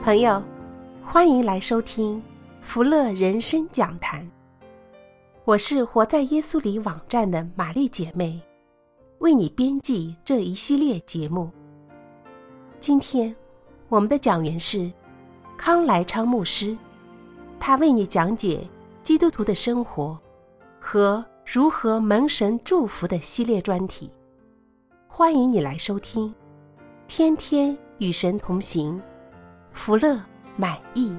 朋友，欢迎来收听福乐人生讲坛。我是活在耶稣里网站的玛丽姐妹，为你编辑这一系列节目。今天我们的讲员是康来昌牧师，他为你讲解基督徒的生活和如何蒙神祝福的系列专题。欢迎你来收听，天天与神同行，福乐满意。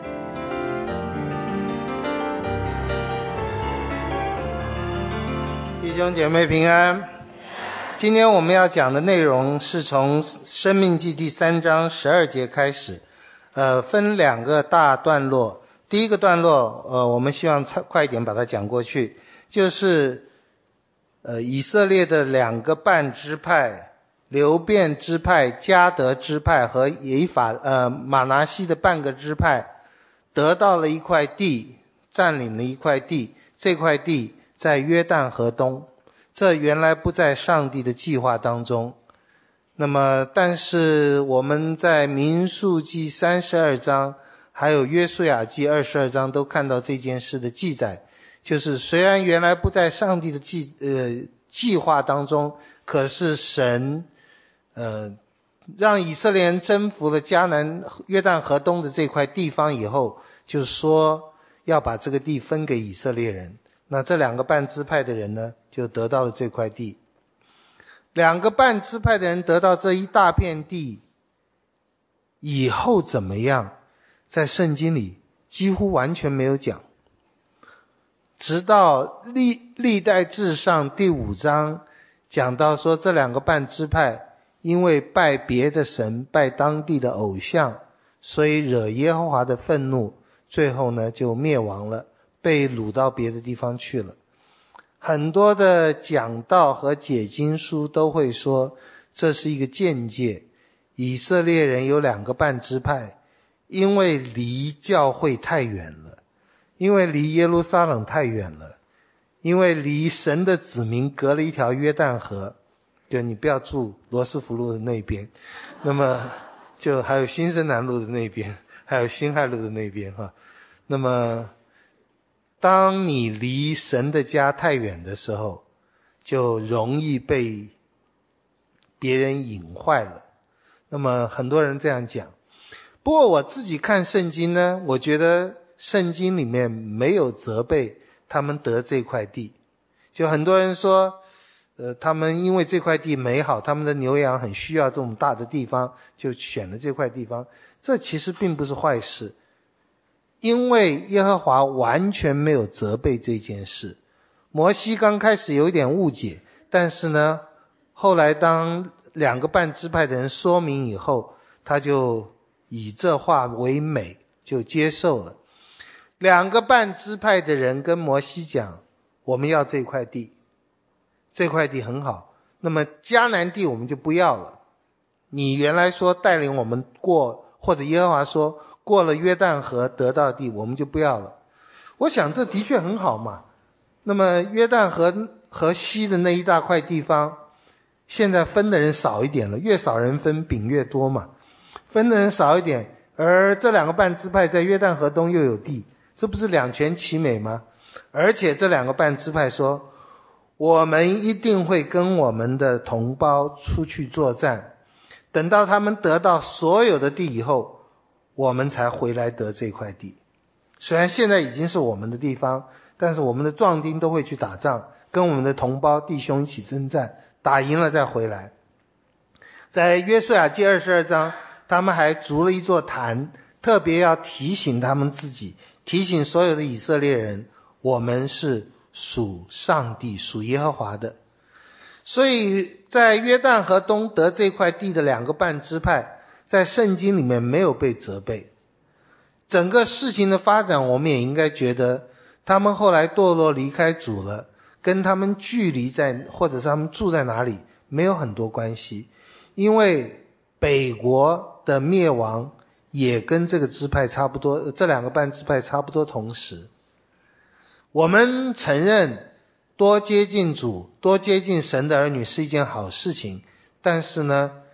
弟兄姐妹平安。今天我们要讲的内容是从申命记第3章12节开始，分两个大段落。第一个段落我们希望快一点把它讲过去，就是以色列的2个半支派，流便支派、迦得支派和玛拿西的半个支派得到了一块地，占领了一块地，这块地在约旦河东，这原来不在上帝的计划当中。那么但是我们在民数记32章还有约书亚记22章都看到这件事的记载，就是虽然原来不在上帝的计划当中，可是神让以色列人征服了迦南约旦河东的这块地方以后，就说要把这个地分给以色列人。那这2个半支派的人呢，就得到了这块地。2个半支派的人得到这一大片地以后怎么样，在圣经里几乎完全没有讲。直到历代志上第5章讲到说，这2个半支派因为拜别的神，拜当地的偶像，所以惹耶和华的愤怒，最后呢就灭亡了，被掳到别的地方去了。很多的讲道和解经书都会说，这是一个鉴戒，以色列人有2个半支派，因为离教会太远了，因为离耶路撒冷太远了，因为离神的子民隔了一条约旦河，就你不要住罗斯福路的那边，那么就还有新生南路的那边，还有辛亥路的那边哈。那么当你离神的家太远的时候，就容易被别人引坏了。那么很多人这样讲。不过我自己看圣经呢，我觉得圣经里面没有责备他们得这块地。就很多人说他们因为这块地美好，他们的牛羊很需要这种大的地方，就选了这块地方。这其实并不是坏事，因为耶和华完全没有责备这件事。摩西刚开始有一点误解，但是呢，后来当2个半支派的人说明以后，他就以这话为美，就接受了。2个半支派的人跟摩西讲，我们要这块地，这块地很好，那么迦南地我们就不要了。你原来说带领我们过，或者耶和华说过了约旦河得到地，我们就不要了。我想这的确很好嘛。那么约旦河西的那一大块地方，现在分的人少一点了，越少人分饼越多嘛，分的人少一点，而这2个半支派在约旦河东又有地，这不是两全其美吗？而且这2个半支派说，我们一定会跟我们的同胞出去作战，等到他们得到所有的地以后，我们才回来得这块地。虽然现在已经是我们的地方，但是我们的壮丁都会去打仗，跟我们的同胞弟兄一起征战，打赢了再回来。在约书亚记22章，他们还筑了一座坛，特别要提醒他们自己，提醒所有的以色列人，我们是属上帝，属耶和华的。所以在约旦河东得这块地的2个半支派，在圣经里面没有被责备。整个事情的发展，我们也应该觉得他们后来堕落离开主了，跟他们距离在或者是他们住在哪里没有很多关系。因为北国的灭亡也跟这个支派差不多，这2个半支派差不多同时。我们承认多接近主，多接近神的儿女是一件好事情，但是呢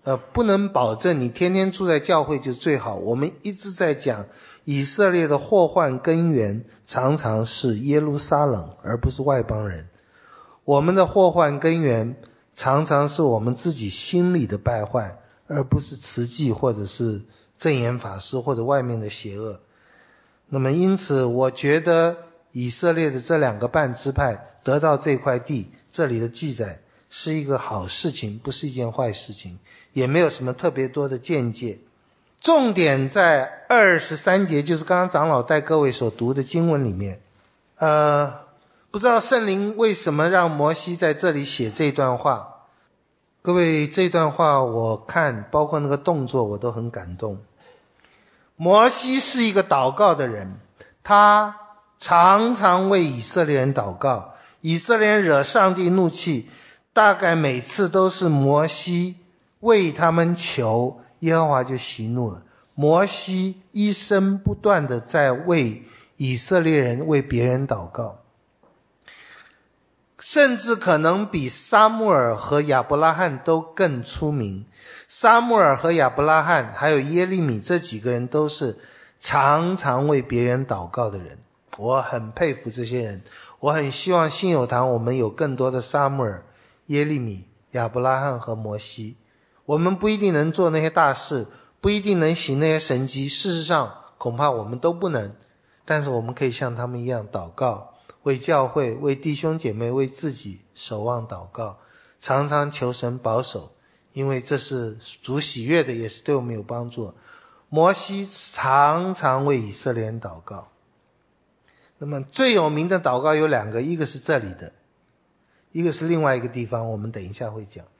不能保证你天天住在教会就最好。我们一直在讲以色列的祸患根源常常是耶路撒冷，而不是外邦人。我们的祸患根源常常是我们自己心里的败坏，而不是慈济或者是正言法师或者外面的邪恶。那么因此我觉得以色列的这2个半支派得到这块地，这里的记载是一个好事情，不是一件坏事情，也没有什么特别多的见解。重点在23节，就是刚刚长老带各位所读的经文里面。不知道圣灵为什么让摩西在这里写这段话。各位，这段话我看包括那个动作我都很感动。摩西是一个祷告的人，他常常为以色列人祷告。以色列人惹上帝怒气，大概每次都是摩西为他们求，耶和华就息怒了。摩西一生不断的在为以色列人为别人祷告，甚至可能比撒母耳和亚伯拉罕都更出名。撒母耳和亚伯拉罕还有耶利米这几个人都是常常为别人祷告的人，我很佩服这些人。我很希望信友堂我们有更多的撒母耳、耶利米、亚伯拉罕和摩西。我们不一定能做那些大事，不一定能行那些神迹，事实上恐怕我们都不能，但是我们可以像他们一样祷告，为教会、为弟兄姐妹、为自己守望祷告，常常求神保守，因为这是主喜悦的，也是对我们有帮助。摩西常常为以色列人祷告。那么最有名的祷告有2个，一个是这里的，一个是另外一个地方，我们等一下会讲。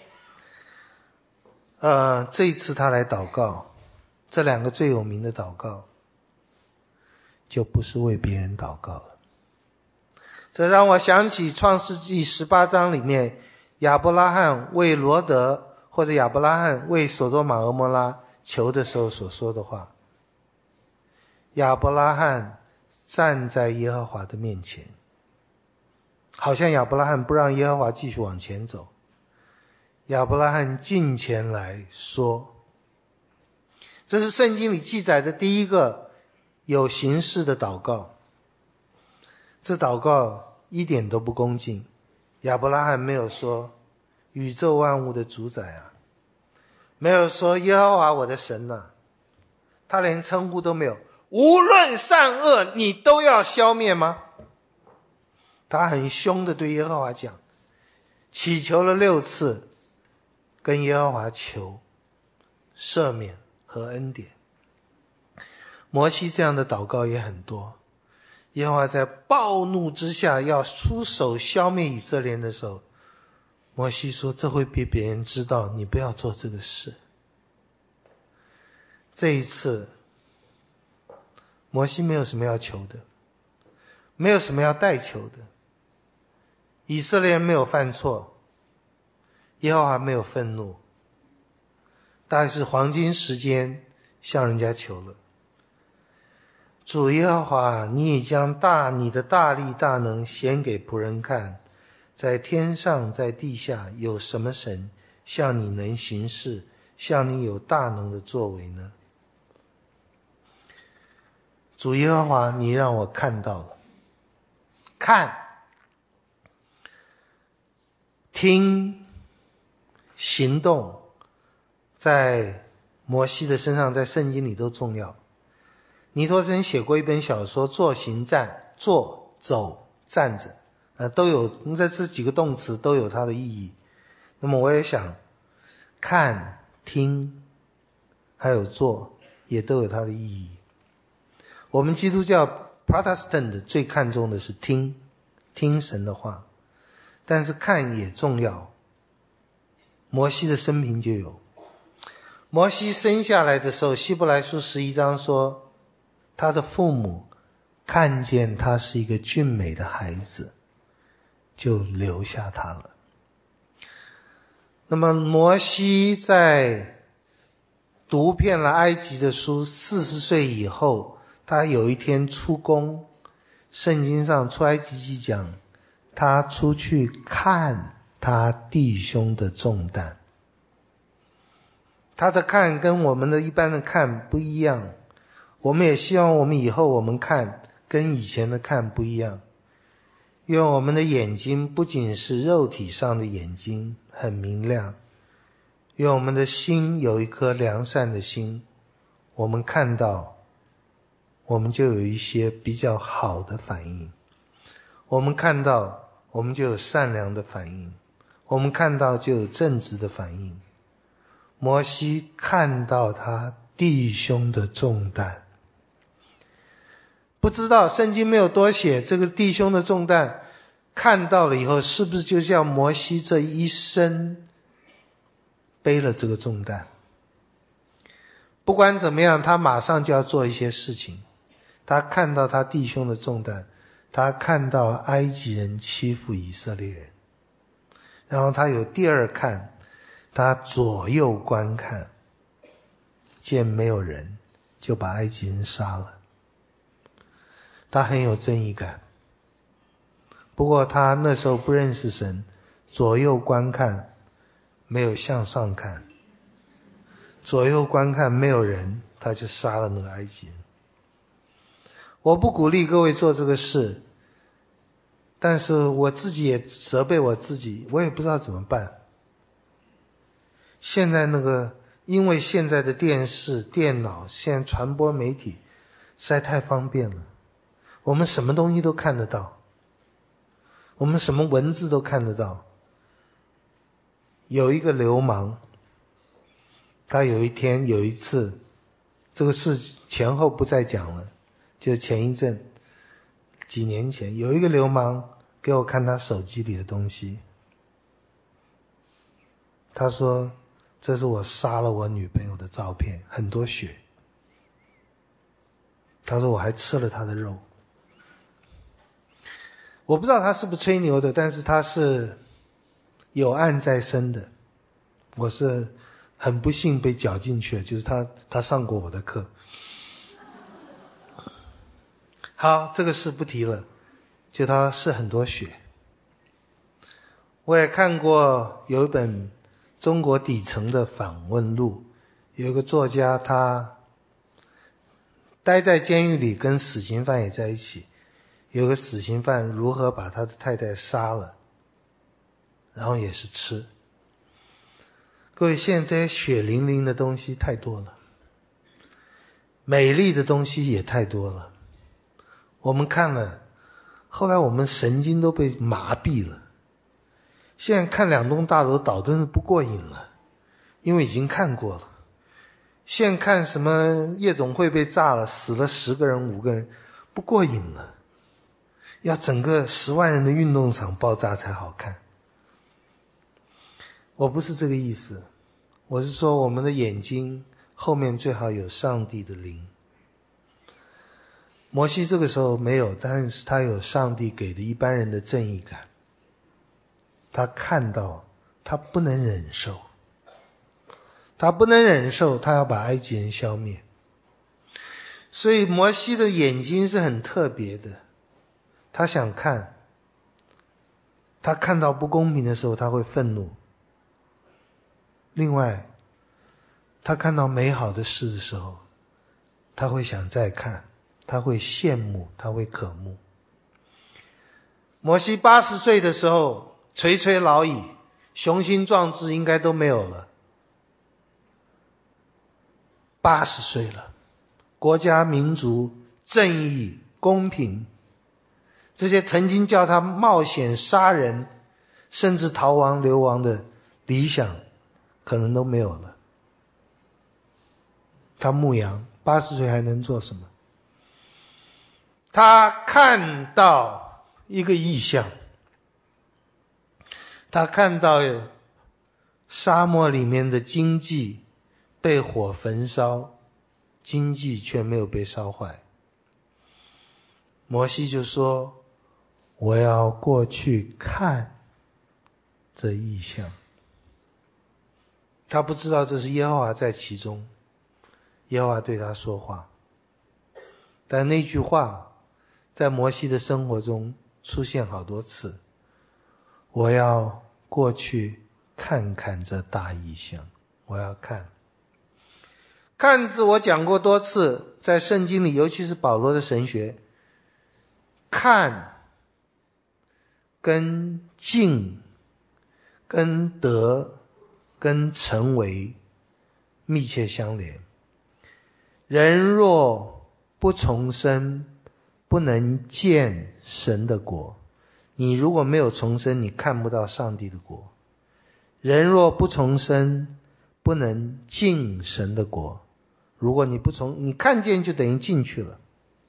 这一次他来祷告，这2个最有名的祷告就不是为别人祷告了。这让我想起创世纪18章里面亚伯拉罕为罗德，或者亚伯拉罕为所多玛俄摩拉求的时候所说的话。亚伯拉罕站在耶和华的面前，好像亚伯拉罕不让耶和华继续往前走。亚伯拉罕近前来说，这是圣经里记载的第一个有形式的祷告。这祷告一点都不恭敬。亚伯拉罕没有说宇宙万物的主宰啊，没有说耶和华我的神啊，他连称呼都没有。无论善恶你都要消灭吗？他很凶的对耶和华讲，祈求了6次，跟耶和华求赦免和恩典。摩西这样的祷告也很多。耶和华在暴怒之下要出手消灭以色列人的时候，摩西说这会被别人知道，你不要做这个事。这一次摩西没有什么要求的，没有什么要代求的。以色列人没有犯错，耶和华没有愤怒，大概是黄金时间向人家求了。主耶和华，你已将你的大力大能显给仆人看，在天上在地下有什么神像你能行事，像你有大能的作为呢？主耶和华，你让我看到了，看、听、行动，在摩西的身上，在圣经里都重要。尼托生写过一本小说《坐行站》，坐、走、站着，都有，这几个动词都有它的意义。那么我也想，看、听，还有做，也都有它的意义。我们基督教 Protestant 最看重的是听神的话，但是看也重要。摩西的生平就有，摩西生下来的时候，希伯来书11章说，他的父母看见他是一个俊美的孩子，就留下他了。那么摩西在读遍了埃及的书，40岁以后，他有一天出宫，圣经上出埃及记讲，他出去看他弟兄的重担。 他的看跟我们的一般的看不一样，我们也希望我们以后我们看跟以前的看不一样。愿我们的眼睛不仅是肉体上的眼睛很明亮，愿我们的心有一颗良善的心，我们看到我们就有一些比较好的反应，我们看到我们就有善良的反应，我们看到就有正直的反应。摩西看到他弟兄的重担，不知道圣经没有多写这个弟兄的重担，看到了以后是不是就像摩西这一生背了这个重担？不管怎么样，他马上就要做一些事情。他看到他弟兄的重担，他看到埃及人欺负以色列人，然后他有第二看，他左右观看，见没有人，就把埃及人杀了。他很有正义感，不过他那时候不认识神，左右观看，没有向上看，左右观看没有人，他就杀了那个埃及人。我不鼓励各位做这个事，但是我自己也责备我自己，我也不知道怎么办。现在因为现在的电视、电脑，现在传播媒体实在太方便了，我们什么东西都看得到，我们什么文字都看得到。有一个流氓，他有一次，这个事前后不再讲了，就前一阵几年前，有一个流氓给我看他手机里的东西，他说这是我杀了我女朋友的照片，很多血，他说我还吃了他的肉。我不知道他是不是吹牛的，但是他是有案在身的，我是很不幸被搅进去了，就是他上过我的课。好，这个事不提了，就他是很多血。我也看过有一本中国底层的访问录，有一个作家，他待在监狱里，跟死刑犯也在一起，有个死刑犯如何把他的太太杀了，然后也是吃。各位，现在这些血淋淋的东西太多了，美丽的东西也太多了，我们看了，后来我们神经都被麻痹了。现在看两栋大楼倒真是不过瘾了，因为已经看过了。现在看什么夜总会被炸了，死了10个人5个人，不过瘾了，要整个10万人的运动场爆炸才好看。我不是这个意思，我是说我们的眼睛后面最好有上帝的灵。摩西这个时候没有，但是他有上帝给的一般人的正义感，他看到，他不能忍受，他要把埃及人消灭。所以摩西的眼睛是很特别的，他想看，他看到不公平的时候他会愤怒，另外他看到美好的事的时候他会想再看，他会羡慕，他会渴慕。摩西80岁的时候垂垂老矣，雄心壮志应该都没有了。80岁了，国家民族正义公平，这些曾经叫他冒险杀人甚至逃亡流亡的理想可能都没有了。他牧羊，80岁还能做什么？他看到一个异象，他看到沙漠里面的荆棘被火焚烧，荆棘却没有被烧坏。摩西就说，我要过去看这异象。他不知道这是耶和华在其中，耶和华对他说话，但那句话在摩西的生活中出现好多次，我要过去看看这大异象，我要看。 看字我讲过多次，在圣经里，尤其是保罗的神学，看跟敬跟德跟成为密切相连。人若不重生，不能见神的国。你如果没有重生，你看不到上帝的国。人若不重生，不能进神的国。如果你看见，就等于进去了。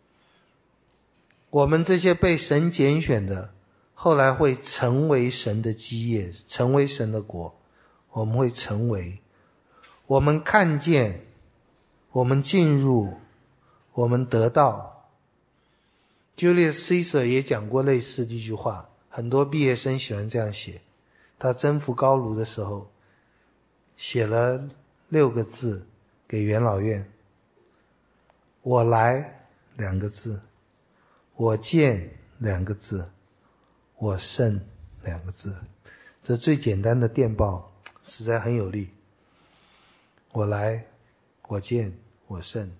我们这些被神拣选的，后来会成为神的基业，成为神的国。我们会成为，我们看见，我们进入，我们得到。Julius Caesar 也讲过类似的一句话，很多毕业生喜欢这样写。他征服高卢的时候，写了6个字给元老院：我来2个字，我见2个字，我胜2个字。这最简单的电报实在很有力。我来，我见，我胜。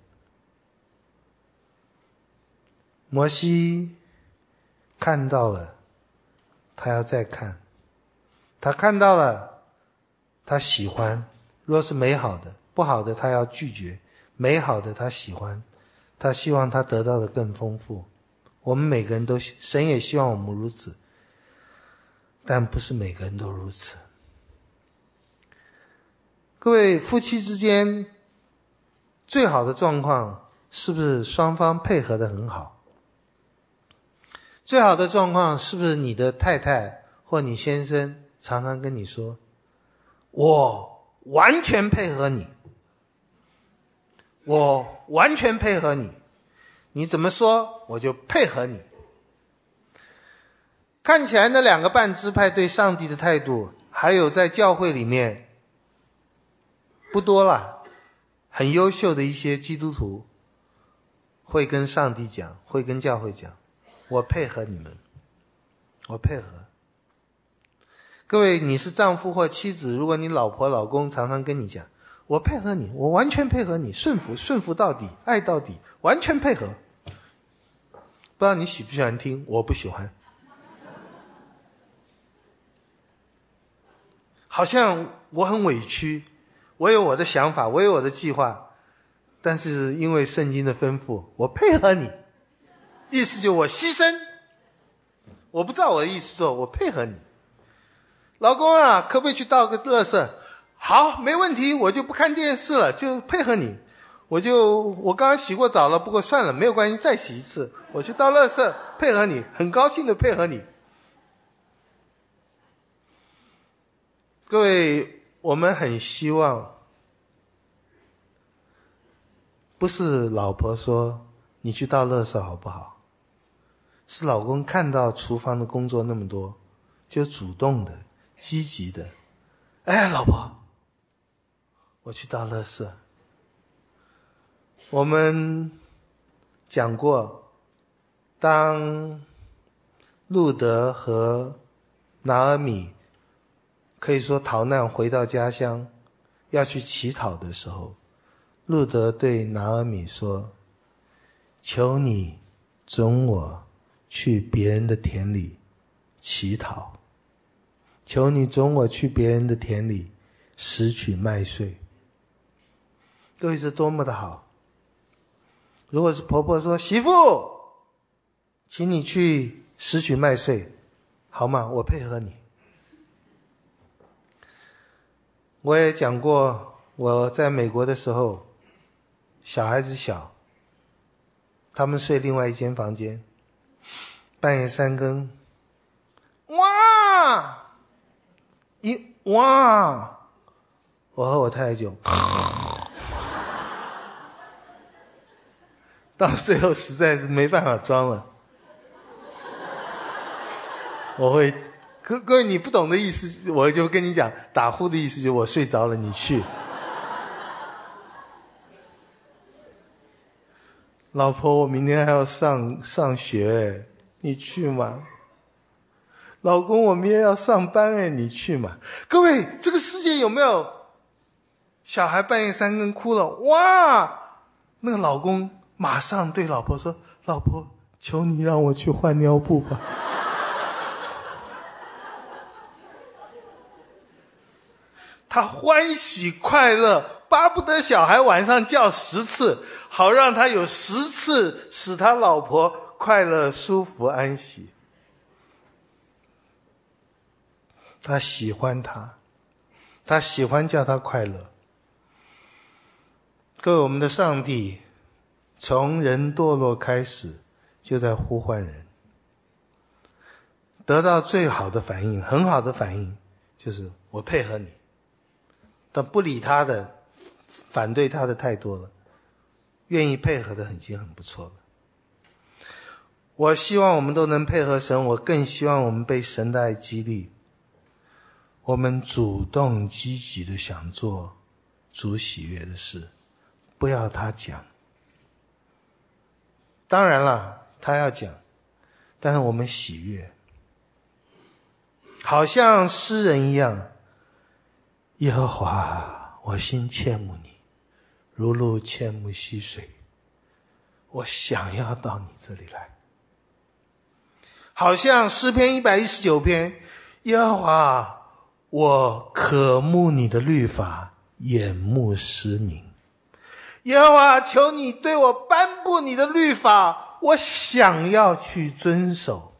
摩西看到了，他要再看。他看到了，他喜欢。若是美好的，不好的他要拒绝。美好的他喜欢，他希望他得到的更丰富。我们每个人都，神也希望我们如此，但不是每个人都如此。各位，夫妻之间最好的状况是不是双方配合得很好？最好的状况是不是你的太太或你先生常常跟你说，我完全配合你，我完全配合你，你怎么说我就配合你。看起来那2个半支派对上帝的态度，还有在教会里面不多了，很优秀的一些基督徒会跟上帝讲，会跟教会讲，我配合你们，我配合。各位，你是丈夫或妻子，如果你老婆老公常常跟你讲，我配合你，我完全配合你，顺服到底，爱到底，完全配合。不知道你喜不喜欢听，我不喜欢。好像我很委屈，我有我的想法，我有我的计划，但是因为圣经的吩咐，我配合你，意思就我牺牲，我不知道我的意思做，我配合你。老公啊，可不可以去倒个垃圾？好，没问题，我就不看电视了，就配合你。我刚刚洗过澡了，不过算了，没有关系，再洗一次。我去倒垃圾，配合你，很高兴的配合你。各位，我们很希望，不是老婆说你去倒垃圾好不好，是老公看到厨房的工作那么多，就主动的积极的，哎，老婆，我去倒垃圾。我们讲过，当路德和拿俄米可以说逃难回到家乡，要去乞讨的时候，路德对拿俄米说，求你准我去别人的田里乞讨，求你准我去别人的田里拾取麦穗。各位，这多么的好。如果是婆婆说，媳妇，请你去拾取麦穗，好吗？我配合你。我也讲过，我在美国的时候，小孩子小，他们睡另外一间房间，半夜3更，哇，哇，我和我太太就到最后实在是没办法装了，我会各位，你不懂的意思，我就跟你讲，打呼的意思就是我睡着了，你去。老婆，我明天还要上学，你去吗？老公，我明天要上班，你去吗？各位，这个世界有没有小孩半夜3更哭了，哇，那个老公马上对老婆说，老婆，求你让我去换尿布吧。他欢喜快乐，巴不得小孩晚上叫10次，好让他有10次使他老婆快乐、舒服、安息。他喜欢他，他喜欢叫他快乐。各位，我们的上帝从人堕落开始就在呼唤人，得到最好的反应，很好的反应就是我配合你。但不理他的，反对他的太多了，愿意配合的已经很不错了。我希望我们都能配合神，我更希望我们被神的爱激励，我们主动积极的想做主喜悦的事，不要他讲。当然了，他要讲，但是我们喜悦，好像诗人一样，耶和华，我心切慕你，如鹿切慕溪水，我想要到你这里来。好像诗篇119篇，耶和华，我渴慕你的律法，眼目失明。耶和华，求你对我颁布你的律法，我想要去遵守。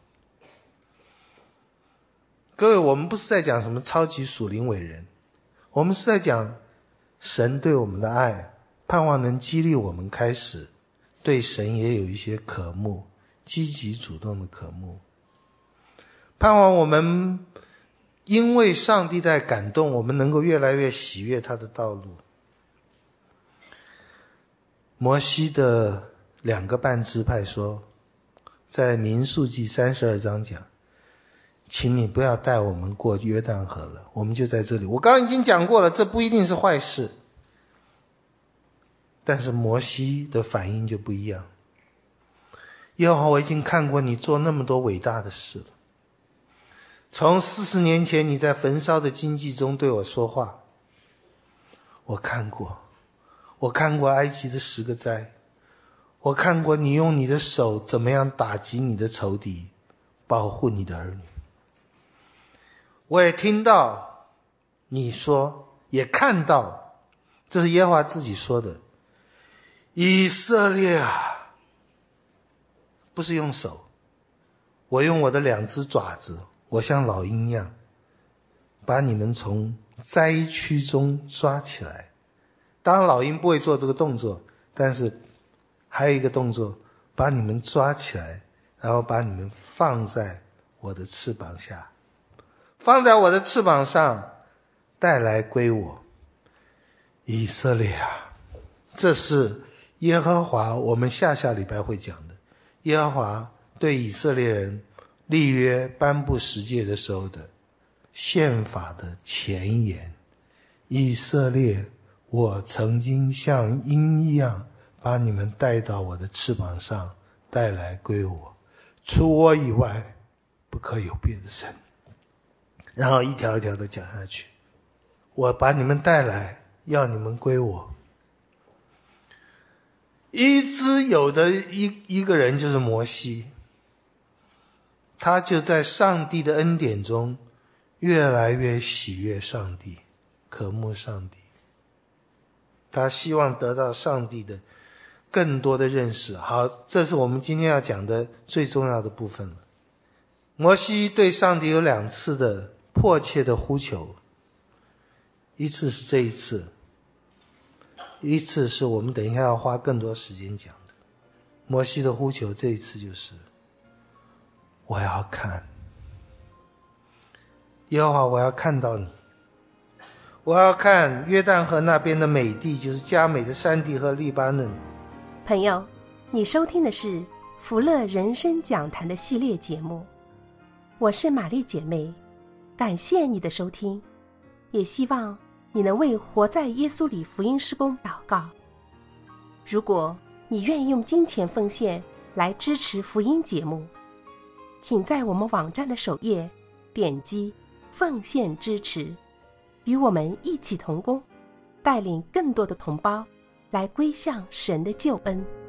各位，我们不是在讲什么超级属灵伟人，我们是在讲神对我们的爱，盼望能激励我们开始对神也有一些渴慕，积极主动的渴慕。盼望我们因为上帝在感动，我们能够越来越喜悦他的道路。摩西的2个半支派说，在民数记32章讲，请你不要带我们过约旦河了，我们就在这里。我刚刚已经讲过了，这不一定是坏事，但是摩西的反应就不一样。耶和华，我已经看过你做那么多伟大的事了，从40年前你在焚烧的荆棘中对我说话，我看过埃及的10个灾，我看过你用你的手怎么样打击你的仇敌，保护你的儿女。我也听到你说，也看到，这是耶和华自己说的，以色列啊，不是用手，我用我的2只爪子，我像老鹰一样把你们从灾区中抓起来。当然老鹰不会做这个动作，但是还有一个动作，把你们抓起来，然后把你们放在我的翅膀下，放在我的翅膀上，带来归我。以色列啊，这是耶和华，我们下礼拜会讲的，耶和华对以色列人立约颁布十诫的时候的宪法的前言。以色列，我曾经像鹰一样把你们带到我的翅膀上，带来归我，除我以外不可有别的神。然后一条一条的讲下去，我把你们带来，要你们归我。一直有的一个人就是摩西，他就在上帝的恩典中越来越喜悦上帝，渴慕上帝，他希望得到上帝的更多的认识。好，这是我们今天要讲的最重要的部分了。摩西对上帝有2次的迫切的呼求，一次是这一次，一次是我们等一下要花更多时间讲的。摩西的呼求这一次就是我要看耶和华，我要看到你，我要看约旦河那边的美地，就是佳美的山地和黎巴嫩。 朋友，你收听的是福乐人生讲坛的系列节目，我是玛丽姐妹，感谢你的收听，也希望你能为活在耶稣里福音事工祷告。如果你愿意用金钱奉献来支持福音节目，请在我们网站的首页点击奉献支持，与我们一起同工。 带领更多的同胞来归向神的救恩。